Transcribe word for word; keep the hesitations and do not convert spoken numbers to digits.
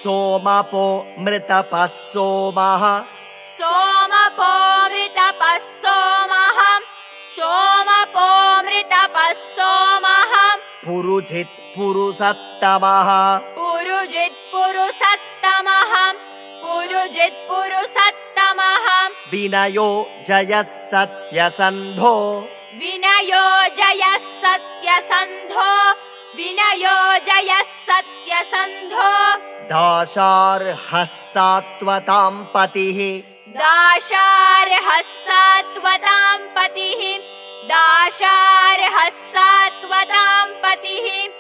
सोमपो मृतपः सोमः सोमपो मृतपः सोमः सोमपो मृतपः सोमः पुरुजित् पुरुषत्तमः पुरुजित् पुरुषत्तमः पुरुजित् पुरुषत्तमः विनयो जयः सत्यसन्धो विनयो जयः सत्यसन्धो विनयो जयः सत्यसन्धो दाशार्हः सात्वतां पतिः दाशार्हः सात्वतां पतिः दाशार्हः सात्वतां पतिः